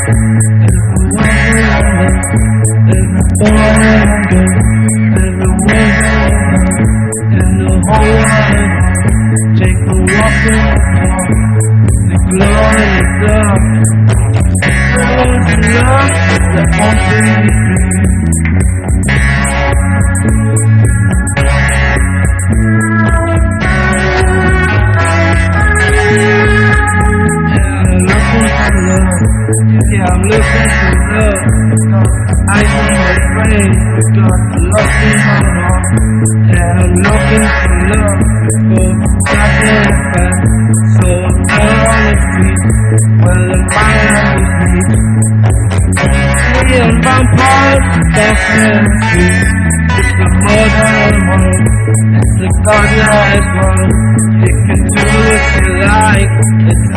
I'm looking for love. I ain't afraid. Got love in my heart. And I'm looking for love. For nothing fast. So all is sweet. Well, the fire is sweet. Me and vampires, that's not sweet. It's the modern world. It's the godlike world. You can do what you like. It's